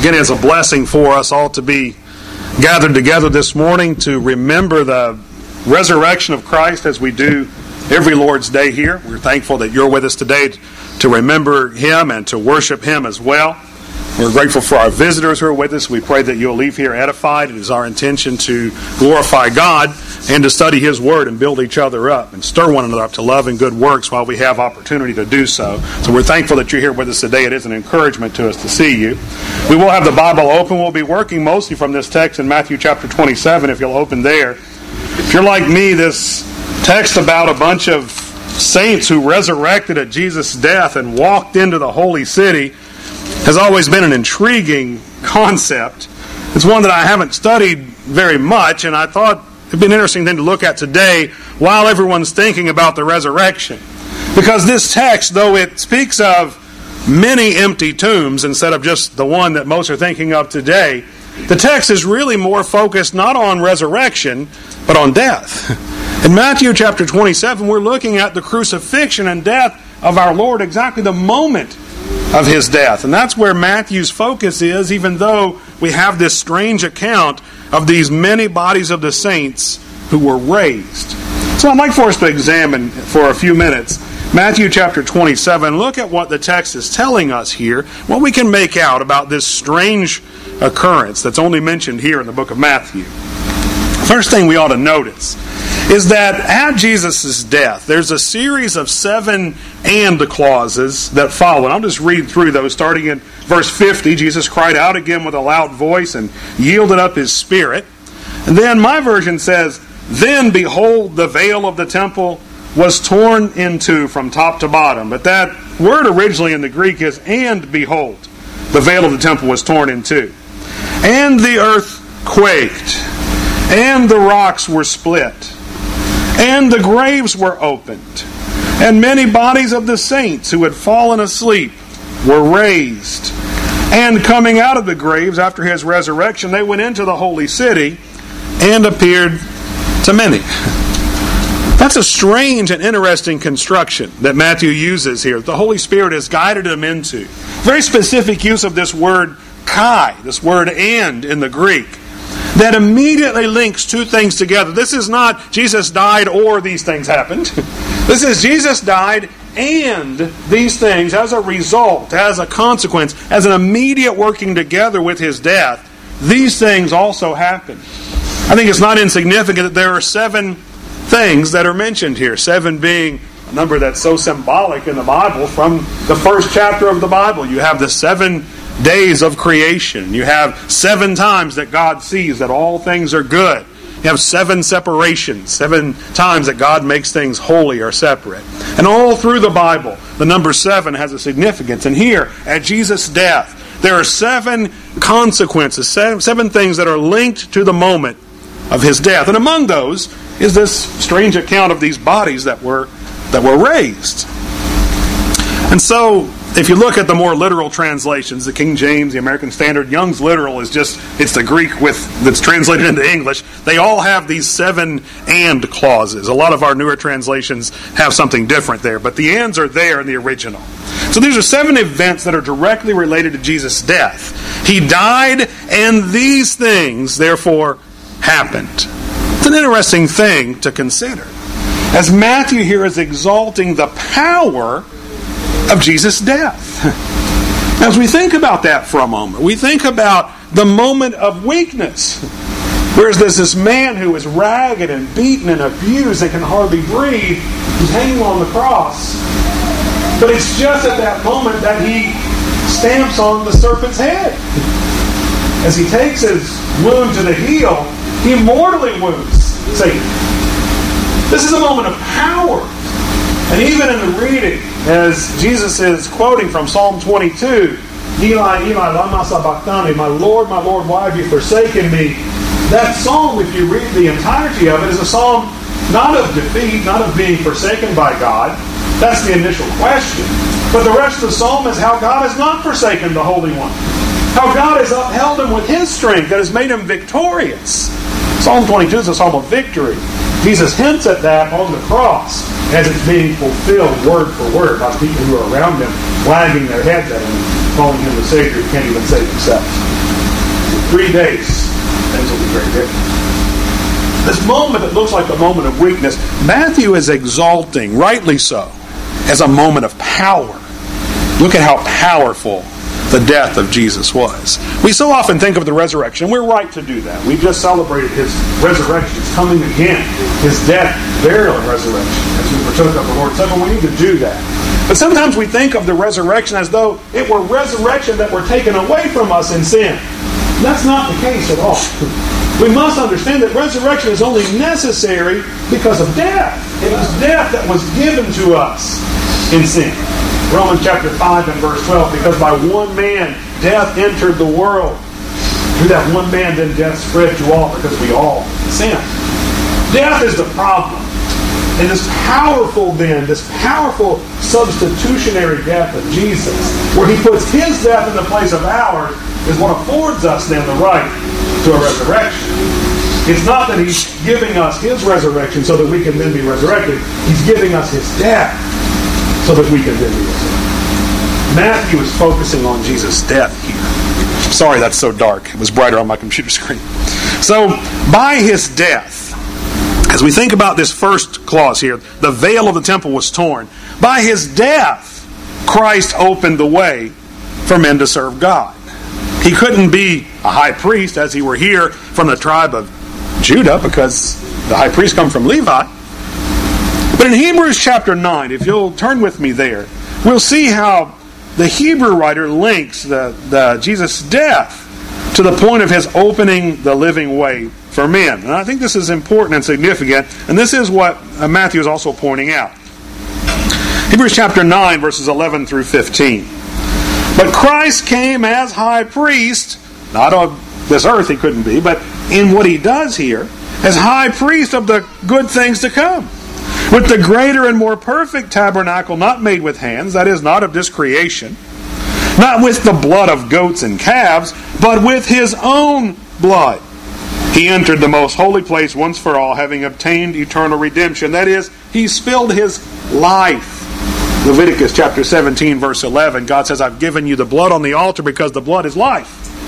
Again, it's a blessing for us all to be gathered together this morning to remember the resurrection of Christ as we do every Lord's Day here. We're thankful that you're with us today to remember Him and to worship Him as well. We're grateful for our visitors who are with us. We pray that you'll leave here edified. It is our intention to glorify God and to study His Word and build each other up and stir one another up to love and good works while we have opportunity to do so. So we're thankful that you're here with us today. It is an encouragement to us to see you. We will have the Bible open. We'll be working mostly from this text in Matthew chapter 27, if you'll open there. If you're like me, this text about a bunch of saints who resurrected at Jesus' death and walked into the holy city has always been an intriguing concept. It's one that I haven't studied very much, and I thought it'd be an interesting thing to look at today while everyone's thinking about the resurrection. Because this text, though it speaks of many empty tombs instead of just the one that most are thinking of today, the text is really more focused not on resurrection, but on death. In Matthew chapter 27, we're looking at the crucifixion and death of our Lord, exactly the moment of His death. And that's where Matthew's focus is, even though we have this strange account of these many bodies of the saints who were raised. So I'd like for us to examine for a few minutes Matthew chapter 27. Look at what the text is telling us here, what we can make out about this strange occurrence that's only mentioned here in the book of Matthew. First thing we ought to notice is that at Jesus' death, there's a series of 7 "and" clauses that follow. And I'll just read through those. Starting in verse 50, Jesus cried out again with a loud voice and yielded up His spirit. And then my version says, "Then behold, the veil of the temple was torn in two from top to bottom." But that word originally in the Greek is "and behold, the veil of the temple was torn in two. And the earth quaked, and the rocks were split, and the graves were opened, and many bodies of the saints who had fallen asleep were raised. And coming out of the graves after His resurrection, they went into the holy city and appeared to many." That's a strange and interesting construction that Matthew uses here. The Holy Spirit has guided him into. Very specific use of this word kai, this word "and" in the Greek, that immediately links two things together. This is not Jesus died or these things happened. This is Jesus died and these things, as a result, as a consequence, as an immediate working together with His death, these things also happened. I think it's not insignificant that there are 7 things that are mentioned here. 7 being a number that's so symbolic in the Bible. From the first chapter of the Bible, you have the 7 days of creation. You have 7 times that God sees that all things are good. You have 7 separations, 7 times that God makes things holy or separate. And all through the Bible, the number 7 has a significance. And here, at Jesus' death, there are 7 consequences, 7 things that are linked to the moment of His death. And among those is this strange account of these bodies that were raised. And so, if you look at the more literal translations, the King James, the American Standard, Young's Literal is just, it's the Greek that's translated into English. They all have these 7 "and" clauses. A lot of our newer translations have something different there, but the "ands" are there in the original. So these are 7 events that are directly related to Jesus' death. He died, and these things, therefore, happened. It's an interesting thing to consider, as Matthew here is exalting the power of Jesus' death. As we think about that for a moment, we think about the moment of weakness. Whereas there's this man who is ragged and beaten and abused and can hardly breathe. He's hanging on the cross. But it's just at that moment that He stamps on the serpent's head. As He takes his wound to the heel, He mortally wounds Satan. This is a moment of power. And even in the reading, as Jesus is quoting from Psalm 22, "Eli, Eli, lama sabachthani, my Lord, why have you forsaken me?" That psalm, if you read the entirety of it, is a psalm not of defeat, not of being forsaken by God. That's the initial question. But the rest of the psalm is how God has not forsaken the Holy One. How God has upheld Him with His strength that has made Him victorious. Psalm 22 is a psalm of victory. Jesus hints at that on the cross as it's being fulfilled word for word by people who are around Him, wagging their heads at Him, calling Him the Savior who can't even save Himself. 3 days, things will be very different. This moment that looks like a moment of weakness, Matthew is exalting, rightly so, as a moment of power. Look at how powerful the death of Jesus was. We so often think of the resurrection. We're right to do that. We just celebrated His resurrection. His coming again. His death, burial, and resurrection. As we partook of the Lord's Supper, we need to do that. But sometimes we think of the resurrection as though it were resurrection that were taken away from us in sin. That's not the case at all. We must understand that resurrection is only necessary because of death. It was death that was given to us in sin. Romans chapter 5 and verse 12, because by one man death entered the world. Through that one man then death spread to all because we all sinned. Death is the problem. And this powerful substitutionary death of Jesus, where He puts His death in the place of ours, is what affords us then the right to a resurrection. It's not that He's giving us His resurrection so that we can then be resurrected. He's giving us His death so that we can then be resurrected. Matthew is focusing on Jesus' death here. Sorry that's so dark. It was brighter on my computer screen. So, by His death, as we think about this first clause here, the veil of the temple was torn. By His death, Christ opened the way for men to serve God. He couldn't be a high priest as He were here from the tribe of Judah, because the high priest come from Levi. But in Hebrews chapter 9, if you'll turn with me there, we'll see how the Hebrew writer links the Jesus' death to the point of His opening the living way for men. And I think this is important and significant, and this is what Matthew is also pointing out. Hebrews chapter 9, verses 11 through 15. But Christ came as high priest, not of this earth He couldn't be, but in what He does here, as high priest of the good things to come, with the greater and more perfect tabernacle not made with hands, that is, not of this creation, not with the blood of goats and calves, but with His own blood. He entered the most holy place once for all, having obtained eternal redemption. That is, He spilled His life. Leviticus chapter 17, verse 11, God says, I've given you the blood on the altar because the blood is life.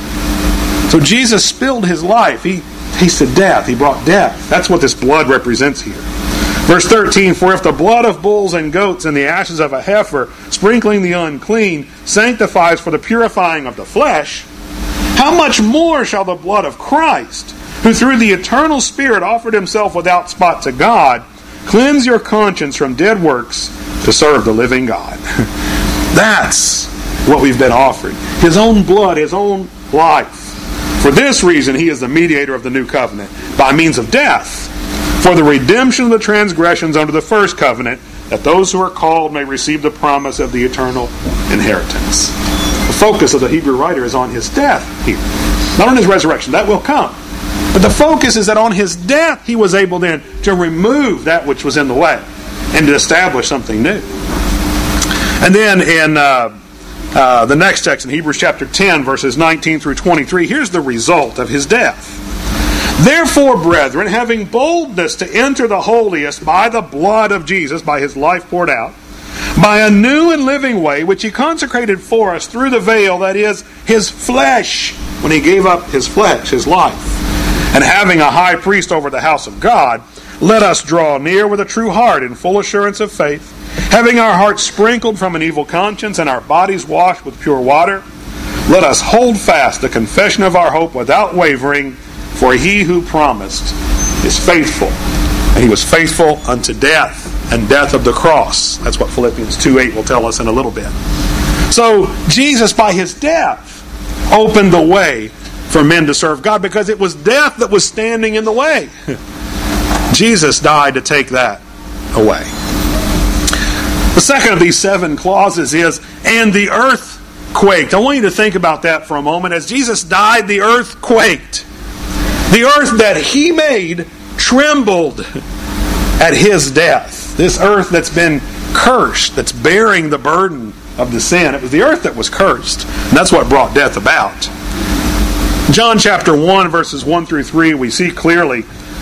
So Jesus spilled His life. He tasted death. He brought death. That's what this blood represents here. Verse 13, for if the blood of bulls and goats and the ashes of a heifer, sprinkling the unclean, sanctifies for the purifying of the flesh, how much more shall the blood of Christ, who through the eternal Spirit offered Himself without spot to God, cleanse your conscience from dead works to serve the living God. That's what we've been offered. His own blood, His own life. For this reason, He is the mediator of the new covenant, by means of death, for the redemption of the transgressions under the first covenant, that those who are called may receive the promise of the eternal inheritance. The focus of the Hebrew writer is on His death here, not on His resurrection. That will come. But the focus is that on His death, He was able then to remove that which was in the way and to establish something new. And then in the next text, in Hebrews chapter 10, verses 19 through 23, here's the result of His death. Therefore, brethren, having boldness to enter the holiest by the blood of Jesus, by His life poured out, by a new and living way, which He consecrated for us through the veil, that is, His flesh, when He gave up His flesh, His life. And having a high priest over the house of God, let us draw near with a true heart in full assurance of faith, having our hearts sprinkled from an evil conscience and our bodies washed with pure water. Let us hold fast the confession of our hope without wavering, for He who promised is faithful. And He was faithful unto death, and death of the cross. That's what Philippians 2:8 will tell us in a little bit. So Jesus, by His death, opened the way for men to serve God, because it was death that was standing in the way. Jesus died to take that away. The second of these 7 clauses is, and the earth quaked. I want you to think about that for a moment. As Jesus died, the earth quaked. The earth that He made trembled at His death. This earth that's been cursed, that's bearing the burden of the sin. It was the earth that was cursed. And that's what brought death about. John chapter 1, verses 1 through 3, we see clearly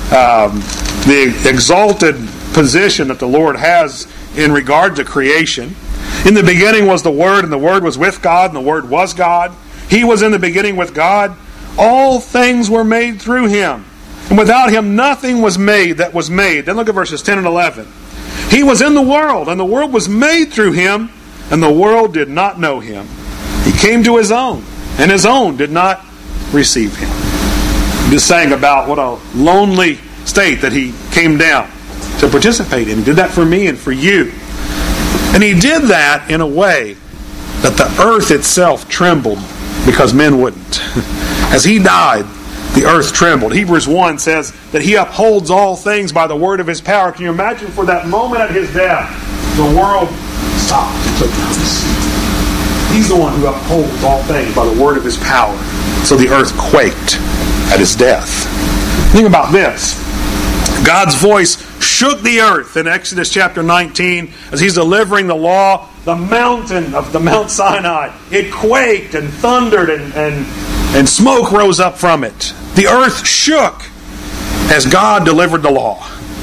the exalted position that the Lord has in regard to creation. In the beginning was the Word, and the Word was with God, and the Word was God. He was in the beginning with God. all things were made through him. And without him nothing was made that was made. Then look at verses 10 and 11. He was in the world, and the world was made through him, and the world did not know him. He came to his own, and his own did not receive him. I'm just saying about what a lonely state that he came down to participate in. He did that for me and for you. And he did that in a way that the earth itself trembled because men wouldn't. As he died, the earth trembled. Hebrews 1 says that he upholds all things by the word of his power. Can you imagine for that moment at his death, the world stopped and took notice? He's the one who upholds all things by the word of his power. So the earth quaked at his death. Think about this. God's voice shook the earth in Exodus chapter 19 as he's delivering the law. The mountain of the Mount Sinai, it quaked and thundered and smoke rose up from it. The earth shook as God delivered the law.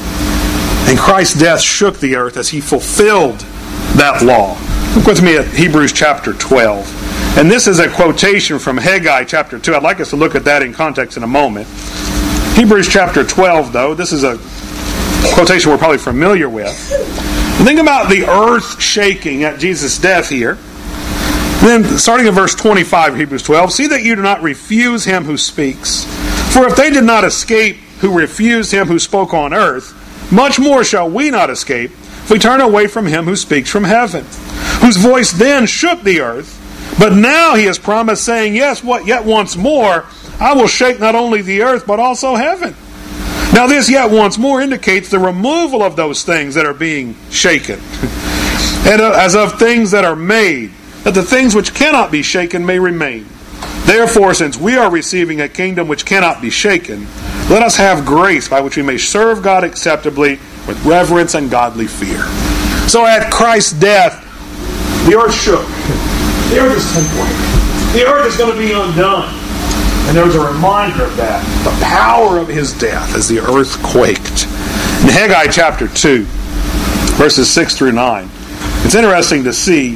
And Christ's death shook the earth as he fulfilled that law. Look with me at Hebrews chapter 12. And this is a quotation from Haggai chapter 2. I'd like us to look at that in context in a moment. Hebrews chapter 12, though, this is a quotation we're probably familiar with. Think about the earth shaking at Jesus' death here. Then, starting in verse 25 of Hebrews 12, see that you do not refuse him who speaks. For if they did not escape who refused him who spoke on earth, much more shall we not escape if we turn away from him who speaks from heaven, whose voice then shook the earth. But now he has promised, saying, yes, yet once more, I will shake not only the earth, but also heaven. Now this yet once more indicates the removal of those things that are being shaken, and as of things that are made, that the things which cannot be shaken may remain. Therefore, since we are receiving a kingdom which cannot be shaken, let us have grace by which we may serve God acceptably with reverence and godly fear. So at Christ's death, the earth shook. The earth is temporary. The earth is going to be undone. And there was a reminder of that, the power of his death as the earth quaked. In Haggai chapter 2, verses 6 through 9, it's interesting to see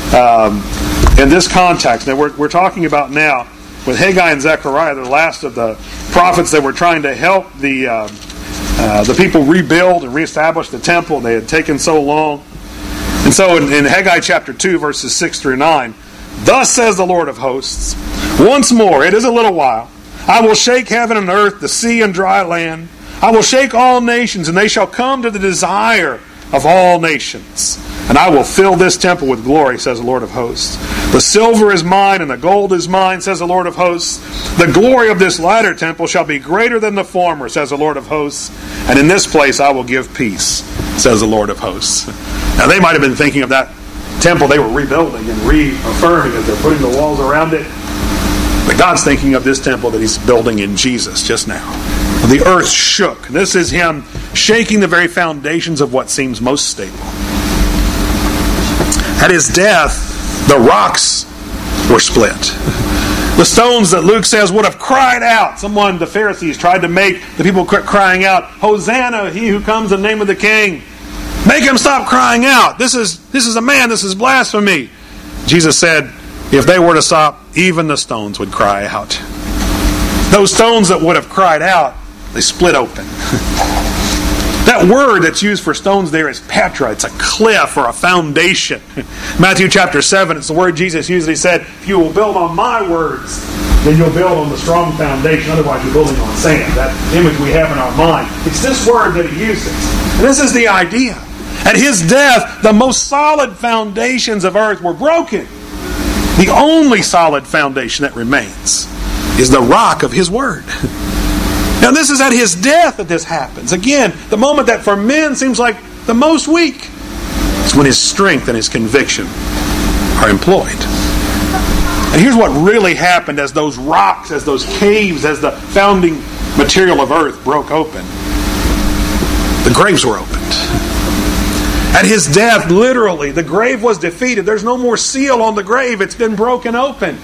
in this context. Now we're talking about now with Haggai and Zechariah, the last of the prophets that were trying to help the people rebuild and reestablish the temple. They had taken so long. And so in Haggai chapter 2, verses 6 through 9, thus says the Lord of hosts, once more, it is a little while, I will shake heaven and earth, the sea and dry land. I will shake all nations, and they shall come to the desire of all nations. And I will fill this temple with glory, says the Lord of hosts. The silver is mine, and the gold is mine, says the Lord of hosts. The glory of this latter temple shall be greater than the former, says the Lord of hosts. And in this place I will give peace, says the Lord of hosts. Now they might have been thinking of that temple they were rebuilding and reaffirming as they're putting the walls around it. But God's thinking of this temple that he's building in Jesus just now. The earth shook. This is him shaking the very foundations of what seems most stable. At his death, the rocks were split. The stones that Luke says would have cried out. The Pharisees tried to make the people quit crying out, Hosanna, he who comes in the name of the King. Make him stop crying out. This is a man, this is blasphemy. Jesus said, if they were to stop, even the stones would cry out. Those stones that would have cried out, they split open. That word that's used for stones there is petra. It's a cliff or a foundation. Matthew chapter 7, it's the word Jesus used. He said, if you will build on my words, then you'll build on the strong foundation. Otherwise, you're building on sand. That image we have in our mind. It's this word that he uses. And this is the idea. At his death, the most solid foundations of earth were broken. The only solid foundation that remains is the rock of his word. Now this is at his death that this happens. Again, the moment that for men seems like the most weak is when his strength and his conviction are employed. And here's what really happened as those rocks, as those caves, as the founding material of earth broke open. The graves were opened. At his death, literally, the grave was defeated. There's no more seal on the grave. It's been broken open.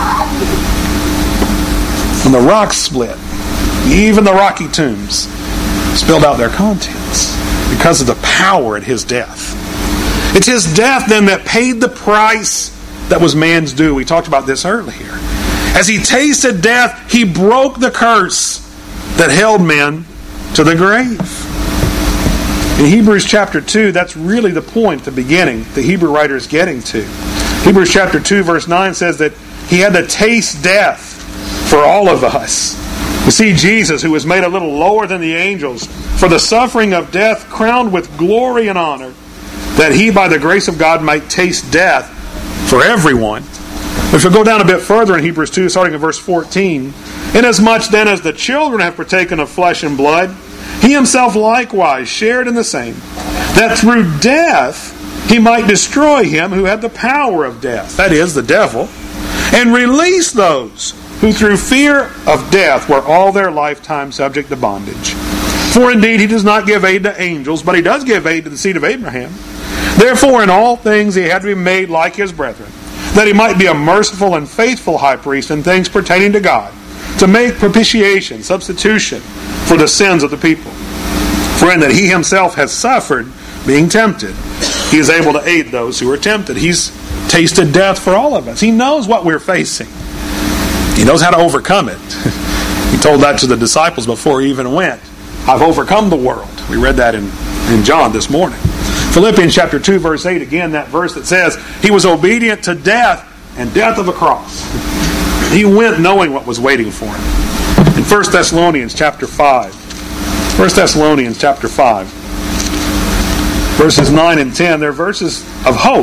And the rocks split. Even the rocky tombs spilled out their contents because of the power at his death. It's his death then that paid the price that was man's due. We talked about this earlier. As he tasted death, he broke the curse that held men to the grave. In Hebrews chapter 2, that's really the point at the beginning the Hebrew writer is getting to. Hebrews chapter 2 verse 9 says that he had to taste death for all of us. You see Jesus, who was made a little lower than the angels, for the suffering of death crowned with glory and honor, that he by the grace of God might taste death for everyone. If we go down a bit further in Hebrews 2, starting in verse 14, inasmuch then as the children have partaken of flesh and blood, he himself likewise shared in the same, that through death he might destroy him who had the power of death, that is, the devil, and release those who through fear of death were all their lifetime subject to bondage. For indeed he does not give aid to angels, but he does give aid to the seed of Abraham. Therefore in all things he had to be made like his brethren, that he might be a merciful and faithful high priest in things pertaining to God, to make propitiation, substitution, for the sins of the people. For in that he himself has suffered, being tempted, he is able to aid those who are tempted. He's tasted death for all of us. He knows what we're facing. He knows how to overcome it. He told that to the disciples before he even went. I've overcome the world. We read that in John this morning. Philippians chapter 2 verse 8, again that verse that says, he was obedient to death and death of a cross. He went knowing what was waiting for him. In 1 Thessalonians chapter 5, verses 9 and 10, they're verses of hope.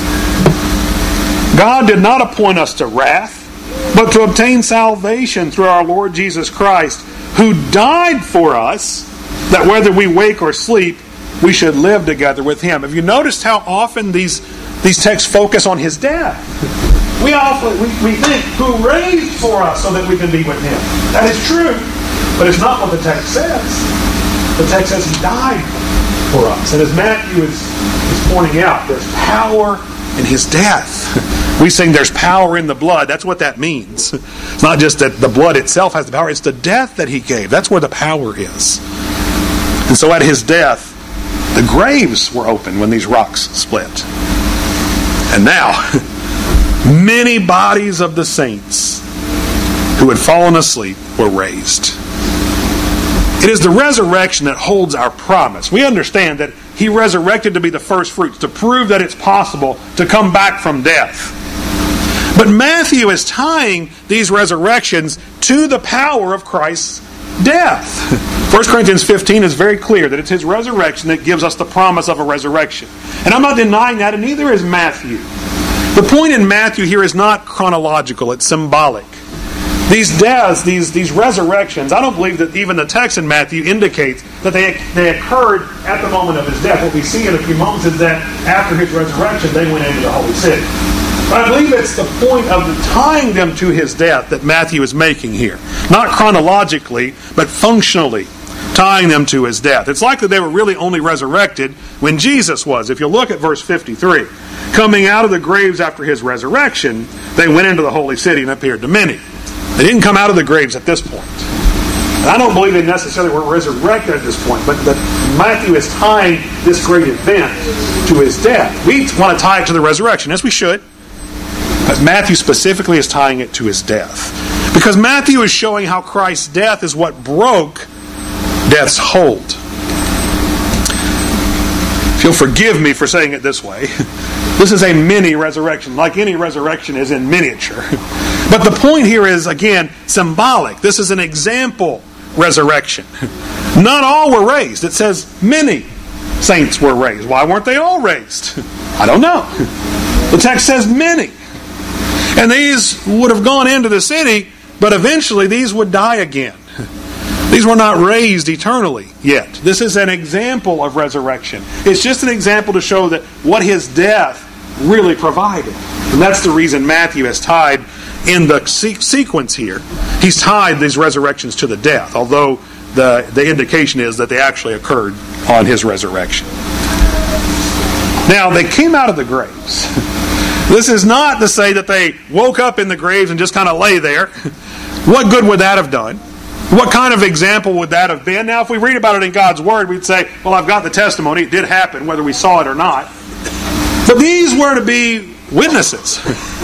God did not appoint us to wrath, but to obtain salvation through our Lord Jesus Christ, who died for us, that whether we wake or sleep, we should live together with him. Have you noticed how often these texts focus on his death? We think, who raised for us so that we can be with him. That is true, but it's not what the text says. The text says he died for us. And as Matthew is pointing out, there's power in his death. We sing there's power in the blood. That's what that means. It's not just that the blood itself has the power. It's the death that he gave. That's where the power is. And so at his death, the graves were open when these rocks split. And now, many bodies of the saints who had fallen asleep were raised. It is the resurrection that holds our promise. We understand that he resurrected to be the first fruits, to prove that it's possible to come back from death. But Matthew is tying these resurrections to the power of Christ's death. 1 Corinthians 15 is very clear that it's his resurrection that gives us the promise of a resurrection. And I'm not denying that, and neither is Matthew. The point in Matthew here is not chronological, it's symbolic. These deaths, these resurrections, I don't believe that even the text in Matthew indicates that they occurred at the moment of his death. What we see in a few moments is that after his resurrection, they went into the holy city. But I believe it's the point of tying them to his death that Matthew is making here. Not chronologically, but functionally tying them to his death. It's likely they were really only resurrected when Jesus was. If you look at verse 53, coming out of the graves after his resurrection, they went into the holy city and appeared to many. They didn't come out of the graves at this point. And I don't believe they necessarily were resurrected at this point, but that Matthew is tying this great event to his death. We want to tie it to the resurrection, as we should. But Matthew specifically is tying it to his death. Because Matthew is showing how Christ's death is what broke death's hold. If you'll forgive me for saying it this way, this is a mini resurrection, like any resurrection is in miniature. But the point here is, again, symbolic. This is an example resurrection. Not all were raised. It says many saints were raised. Why weren't they all raised? I don't know. The text says many. And these would have gone into the city, but eventually these would die again. These were not raised eternally yet. This is an example of resurrection. It's just an example to show that what his death really provided. And that's the reason Matthew has tied in the sequence here. He's tied these resurrections to the death, although the indication is that they actually occurred on his resurrection. Now, they came out of the graves. This is not to say that they woke up in the graves and just kind of lay there. What good would that have done? What kind of example would that have been? Now, if we read about it in God's Word, we'd say, well, I've got the testimony. It did happen, whether we saw it or not. But these were to be witnesses.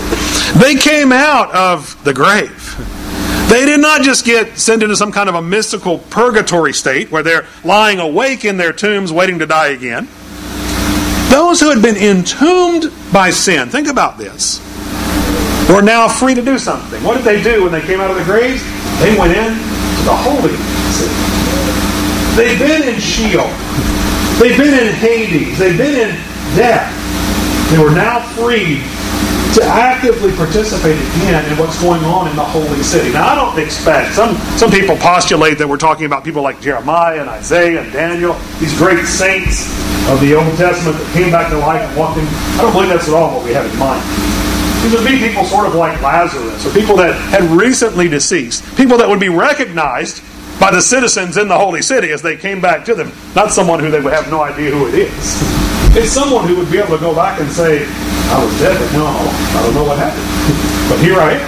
They came out of the grave. They did not just get sent into some kind of a mystical purgatory state where they're lying awake in their tombs waiting to die again. Those who had been entombed by sin, think about this, were now free to do something. What did they do when they came out of the graves? They went in to the holy city. They've been in Sheol. They've been in Hades. They've been in death. They were now free to actively participate again in what's going on in the holy city. Now, I don't expect, some people postulate that we're talking about people like Jeremiah and Isaiah and Daniel, these great saints of the Old Testament that came back to life and walked in. I don't believe that's at all what we have in mind. These would be people sort of like Lazarus, or people that had recently deceased, people that would be recognized by the citizens in the holy city as they came back to them. Not someone who they would have no idea who it is. It's someone who would be able to go back and say, I was dead, but no, I don't know what happened. But here I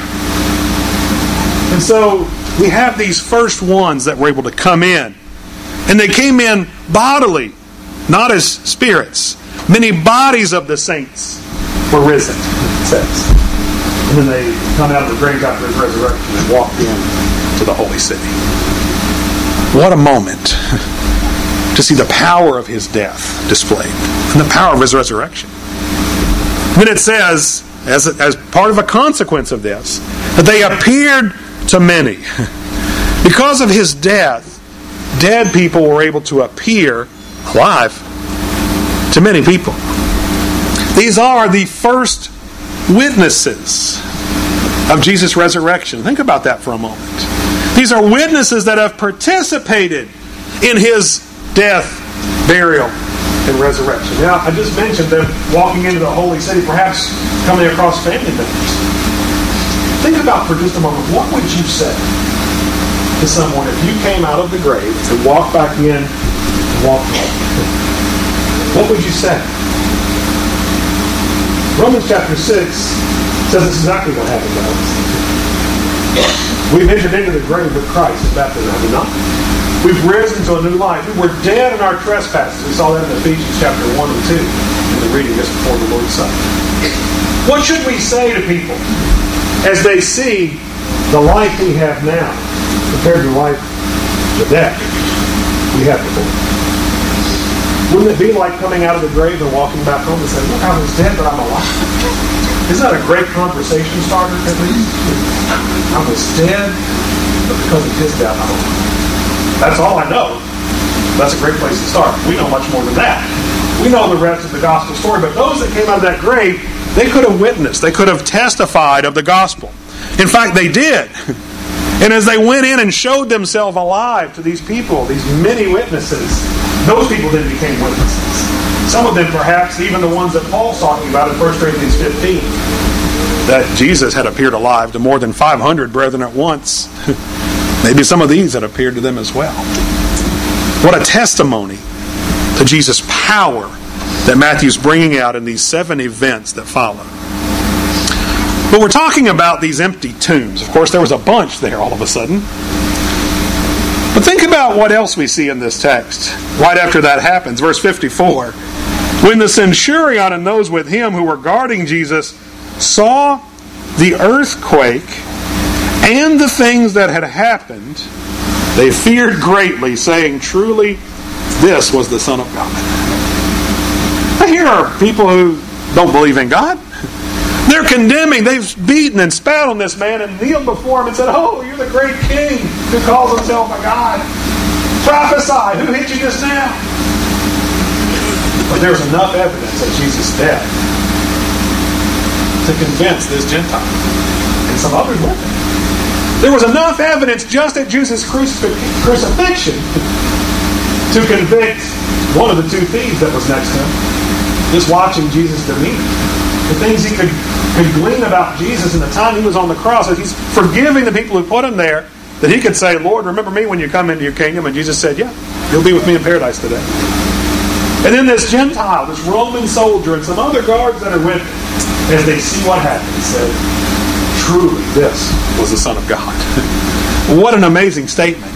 am. And so we have these first ones that were able to come in. And they came in bodily, not as spirits. Many bodies of the saints were risen, it says. And then they come out of the grave after his resurrection and walk in to the holy city. What a moment to see the power of his death displayed and the power of his resurrection. Then it says, as part of a consequence of this, that they appeared to many. Because of his death, dead people were able to appear alive to many people. These are the first witnesses of Jesus' resurrection. Think about that for a moment. These are witnesses that have participated in his death, burial, and resurrection. Now, I just mentioned them walking into the holy city, perhaps coming across family members. Think about for just a moment, what would you say to someone if you came out of the grave and walked back in and walked home? What would you say? Romans chapter 6 says this is exactly what happened to us. We've entered into the grave with Christ in baptism, have we not? We've risen to a new life. We were dead in our trespasses. We saw that in Ephesians chapter 1 and 2 in the reading just before the Lord's Supper. What should we say to people as they see the life we have now compared to the life, the death we had before? Wouldn't it be like coming out of the grave and walking back home and saying, look, I was dead, but I'm alive? Isn't that a great conversation starter, at least? I was dead, but because of his death, I'm alive. That's all I know. That's a great place to start. We know much more than that. We know the rest of the gospel story, but those that came out of that grave, they could have witnessed, they could have testified of the gospel. In fact, they did. And as they went in and showed themselves alive to these people, these many witnesses, those people then became witnesses. Some of them perhaps even the ones that Paul's talking about in 1 Corinthians 15. That Jesus had appeared alive to more than 500 brethren at once. Maybe some of these had appeared to them as well. What a testimony to Jesus' power that Matthew's bringing out in these 7 events that follow. But we're talking about these empty tombs. Of course, there was a bunch there all of a sudden. But think about what else we see in this text right after that happens. Verse 54. When the centurion and those with him who were guarding Jesus saw the earthquake and the things that had happened, they feared greatly, saying, truly, this was the Son of God. Now, here are people who don't believe in God. They're condemning. They've beaten and spat on this man and kneeled before him and said, oh, you're the great king who calls himself a God. Prophesy. Who hit you just now? But there's enough evidence of Jesus' death to convince this Gentile and some others with him. There was enough evidence just at Jesus' crucifixion to convict one of the 2 thieves that was next to him, just watching Jesus' demeanor. The things he could glean about Jesus in the time he was on the cross, that he's forgiving the people who put him there, that he could say, Lord, remember me when you come into your kingdom. And Jesus said, yeah, you'll be with me in paradise today. And then this Gentile, this Roman soldier, and some other guards that are with him, as they see what happened, said, truly, this was the Son of God. What an amazing statement.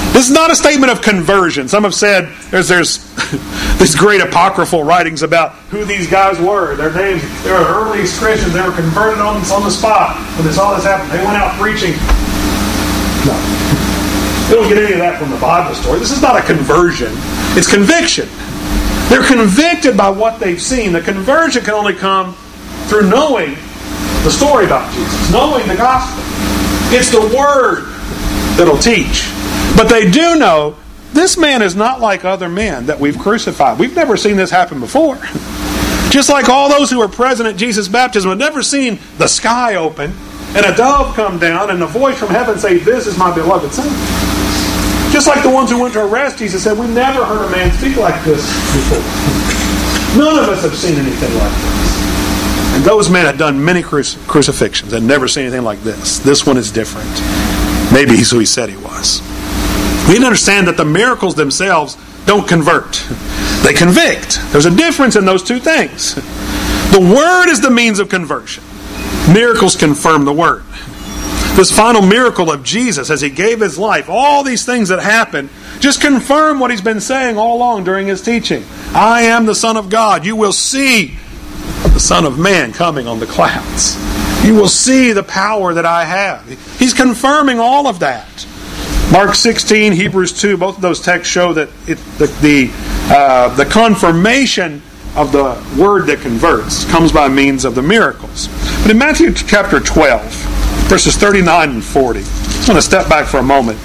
This is not a statement of conversion. Some have said there's these great apocryphal writings about who these guys were. Their names, they were earliest Christians. They were converted on the spot when all this happened. They went out preaching. No. We don't get any of that from the Bible story. This is not a conversion. It's conviction. They're convicted by what they've seen. The conversion can only come through knowing the story about Jesus, knowing the gospel. It's the Word that'll teach. But they do know this man is not like other men that we've crucified. We've never seen this happen before. Just like all those who were present at Jesus' baptism have never seen the sky open and a dove come down and a voice from heaven say, "This is my beloved Son." Just like the ones who went to arrest Jesus said, "We've never heard a man speak like this before." None of us have seen anything like this. And those men had done many crucifixions and never seen anything like this. This one is different. Maybe he's who he said he was. We need to understand that the miracles themselves don't convert. They convict. There's a difference in those two things. The Word is the means of conversion. Miracles confirm the Word. This final miracle of Jesus as He gave His life, all these things that happened, just confirm what He's been saying all along during His teaching. I am the Son of God. You will see the Son of Man coming on the clouds. You will see the power that I have. He's confirming all of that. Mark 16, Hebrews 2, both of those texts show that the confirmation of the Word that converts comes by means of the miracles. But in Matthew chapter 12, verses 39 and 40, I just want to step back for a moment.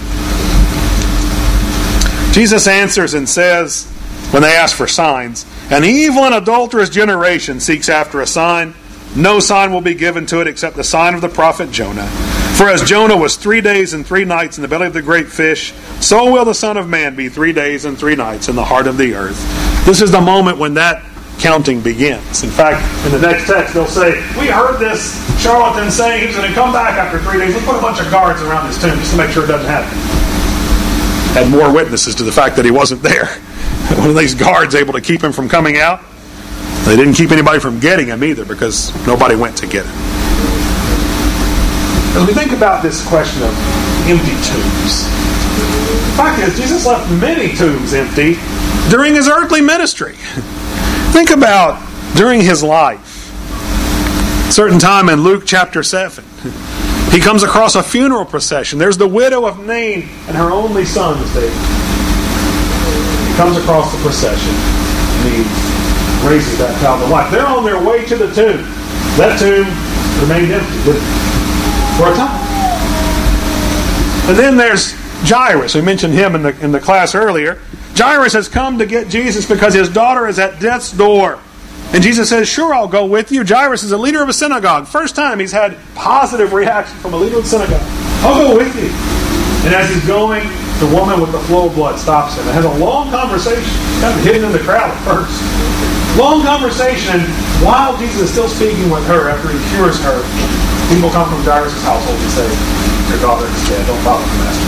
Jesus answers and says, when they ask for signs, "An evil and adulterous generation seeks after a sign. No sign will be given to it except the sign of the prophet Jonah. For as Jonah was 3 days and 3 nights in the belly of the great fish, so will the Son of Man be 3 days and 3 nights in the heart of the earth." This is the moment when that counting begins. In fact, in the next text they'll say, "We heard this charlatan saying he was going to come back after 3 days. Let's put a bunch of guards around his tomb just to make sure it doesn't happen." Had more witnesses to the fact that he wasn't there. One of these guards able to keep him from coming out. They didn't keep anybody from getting him either because nobody went to get him. As we think about this question of empty tombs, the fact is Jesus left many tombs empty during His earthly ministry. Think about during His life. A certain time in Luke chapter 7, He comes across a funeral procession. There's the widow of Nain and her only son is there. He comes across the procession and He raises that child to life. They're on their way to the tomb. That tomb remained empty for a time. And then there's Jairus. We mentioned him in the class earlier. Jairus has come to get Jesus because his daughter is at death's door. And Jesus says, "Sure, I'll go with you." Jairus is a leader of a synagogue. First time he's had positive reaction from a leader of the synagogue. "I'll go with you." And as he's going, the woman with the flow of blood stops him and has a long conversation. Kind of hidden in the crowd at first. Long conversation, and while Jesus is still speaking with her after He cures her, people come from Jairus' household and say, "Your daughter is dead. Don't bother the Master."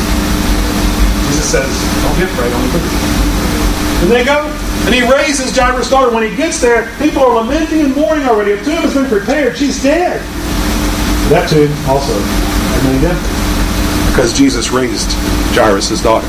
Jesus says, "Don't be afraid, only believe." And they go, and He raises Jairus' daughter. When He gets there, people are lamenting and mourning already. A tomb has been prepared. She's dead. That tomb also remained empty because Jesus raised Jairus' daughter.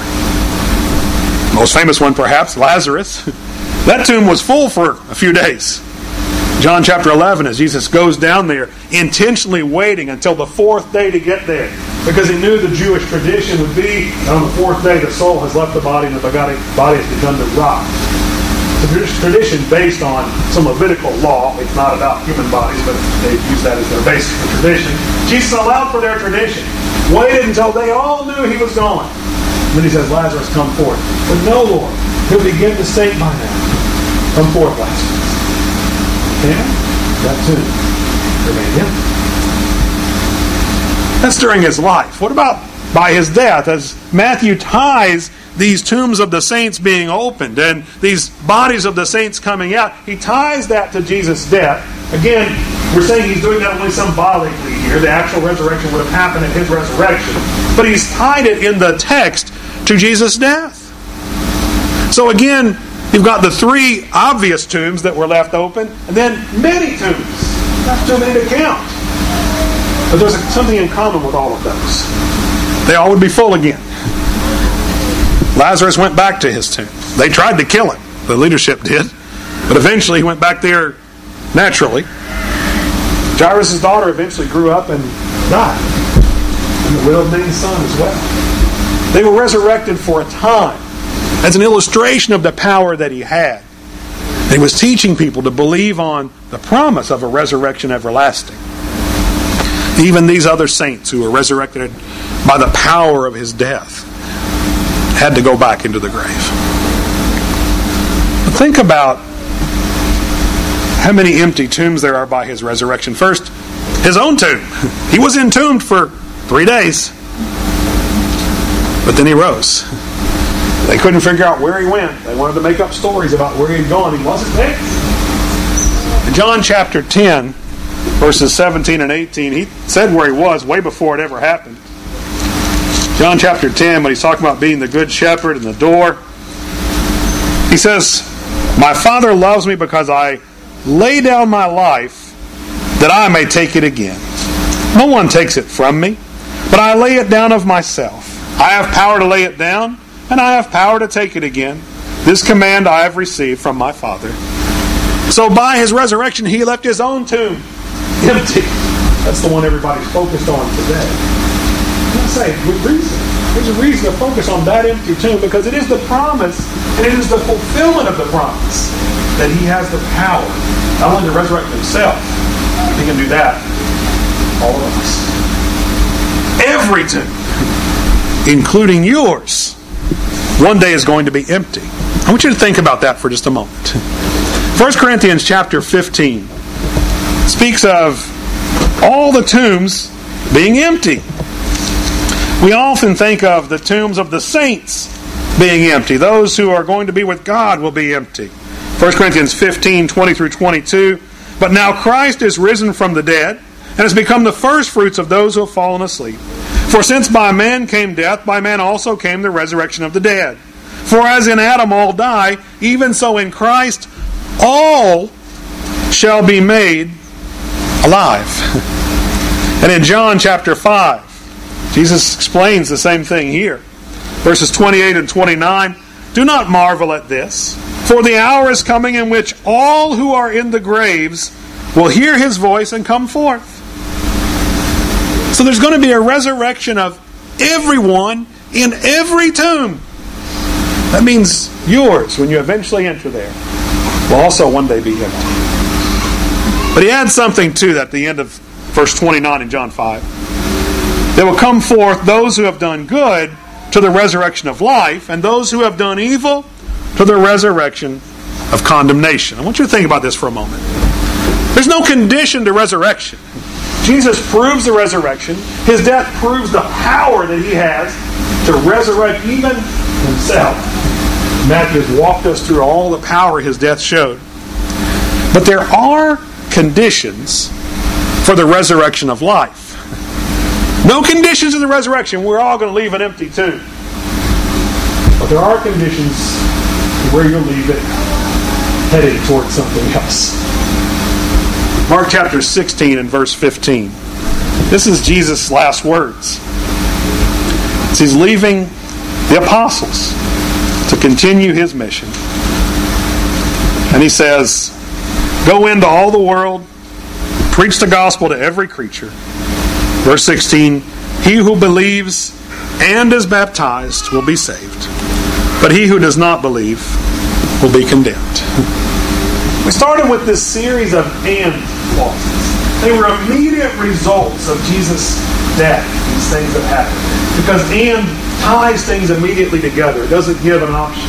Most famous one, perhaps, Lazarus. That tomb was full for a few days. John chapter 11, as Jesus goes down there, intentionally waiting until the 4th day to get there, because He knew the Jewish tradition would be that on the 4th day the soul has left the body and the body has begun to rot. It's a tradition based on some Levitical law. It's not about human bodies, but they use that as their basis for tradition. Jesus allowed for their tradition. Waited until they all knew He was gone. And then He says, "Lazarus, come forth." But no, Lord, He'll begin to state by now. "Come forth, Lazarus." And that tomb remained empty. That's during His life. What about by His death? As Matthew ties these tombs of the saints being opened and these bodies of the saints coming out, he ties that to Jesus' death. Again, we're saying He's doing that only symbolically here. The actual resurrection would have happened at His resurrection. But He's tied it in the text to Jesus' death. So again, you've got the 3 obvious tombs that were left open, and then many tombs. Not too many to count. But there's something in common with all of those. They all would be full again. Lazarus went back to his tomb. They tried to kill him. The leadership did. But eventually he went back there naturally. Jairus' daughter eventually grew up and died. And the widow Nain's son as well. They were resurrected for a time as an illustration of the power that he had. He was teaching people to believe on the promise of a resurrection everlasting. Even these other saints who were resurrected by the power of his death had to go back into the grave. But think about how many empty tombs there are by his resurrection. First, his own tomb. He was entombed for 3 days. But then he rose. They couldn't figure out where he went. They wanted to make up stories about where he'd gone. He wasn't there. In John chapter 10, verses 17 and 18, he said where he was way before it ever happened. John chapter 10, when he's talking about being the good shepherd and the door, he says, "My Father loves me because I lay down my life that I may take it again. No one takes it from me, but I lay it down of myself. I have power to lay it down, and I have power to take it again. This command I have received from my Father." So by his resurrection, he left his own tomb empty. That's the one everybody's focused on today. I say, with reason. There's a reason to focus on that empty tomb, because it is the promise, and it is the fulfillment of the promise, that he has the power, not only to resurrect himself, he can do that, all of us. Every tomb, including yours, one day is going to be empty. I want you to think about that for just a moment. 1 Corinthians chapter 15 speaks of all the tombs being empty. We often think of the tombs of the saints being empty. Those who are going to be with God will be empty. 1 Corinthians 15, 20 through 22. "But now Christ is risen from the dead, and has become the firstfruits of those who have fallen asleep. For since by man came death, by man also came the resurrection of the dead. For as in Adam all die, even so in Christ all shall be made alive." And in John chapter 5, Jesus explains the same thing here. Verses 28 and 29, "Do not marvel at this, for the hour is coming in which all who are in the graves will hear his voice and come forth." So there's going to be a resurrection of everyone in every tomb. That means yours, when you eventually enter there, will also one day be empty. But he adds something to that at the end of verse 29 in John 5. "There will come forth those who have done good to the resurrection of life, and those who have done evil to the resurrection of condemnation." I want you to think about this for a moment. There's no condition to resurrection. Jesus proves the resurrection. His death proves the power that he has to resurrect even himself. Matthew has walked us through all the power his death showed. But there are conditions for the resurrection of life. No conditions of the resurrection. We're all going to leave an empty tomb. But there are conditions where you'll leave it headed towards something else. Mark chapter 16 and verse 15. This is Jesus' last words. He's leaving the apostles to continue his mission. And he says, "Go into all the world, preach the gospel to every creature." Verse 16, "He who believes and is baptized will be saved, but he who does not believe will be condemned." We started with this series of "and" clauses. They were immediate results of Jesus' death, these things that happened. Because "and" ties things immediately together. It doesn't give an option.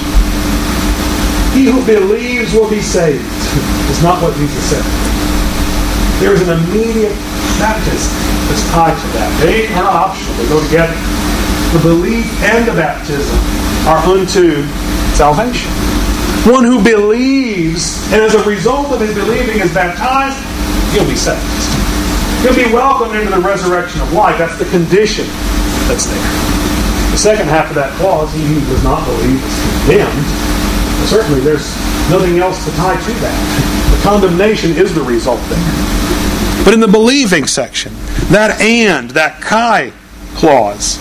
He who believes will be saved is not what Jesus said. There is an immediate baptism that's tied to that. They are not optional. They go together. The belief and the baptism are unto salvation. One who believes, and as a result of his believing is baptized, he'll be saved. He'll be welcomed into the resurrection of life. That's the condition that's there. The second half of that clause, "He who does not believe is condemned." Well, certainly there's nothing else to tie to that. The condemnation is the result there. But in the believing section, that "and," that "kai" clause,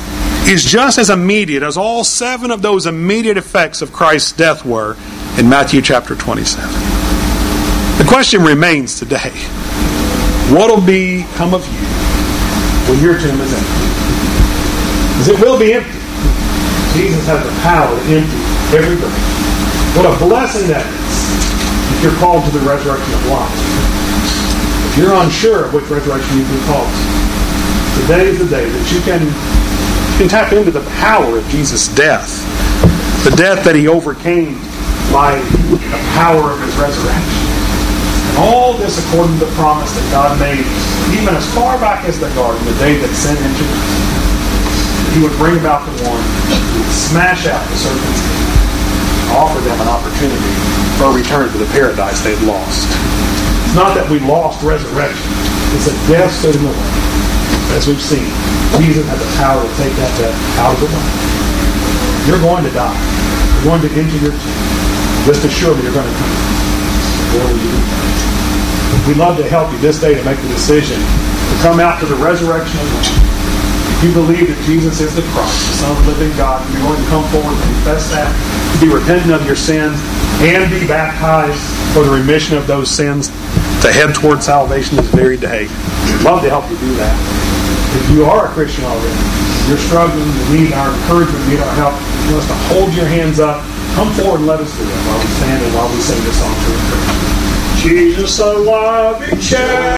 is just as immediate as all 7 of those immediate effects of Christ's death were in Matthew chapter 27. The question remains today, what will become of you when your tomb is empty? Because it will be empty. Jesus has the power to empty every grave. What a blessing that is if you're called to the resurrection of life. If you're unsure of which resurrection you've been called to, today is the day that you can tap into the power of Jesus' death. The death that He overcame by the power of His resurrection. And all this according to the promise that God made even as far back as the garden, the day that sin entered, that He would bring about the one who would smash out the serpent's head and offer them an opportunity for a return to the paradise they'd lost. It's not that we lost resurrection. It's that death stood in the way. As we've seen, Jesus has the power to take that death out of the way. You're going to die. You're going to enter your tomb. Just as surely you're going to come. Where will you be? We'd love to help you this day to make the decision to come out to the resurrection of life. If you believe that Jesus is the Christ, the Son of the living God, and you're going to come forward and confess that, to be repentant of your sins, and be baptized for the remission of those sins to head toward salvation this very day. We'd love to help you do that. If you are a Christian already, you're struggling, you need our encouragement, you need our help, you want us to hold your hands up, come forward and let us do it while we stand and while we sing this song to encourage you. Jesus, a loving child.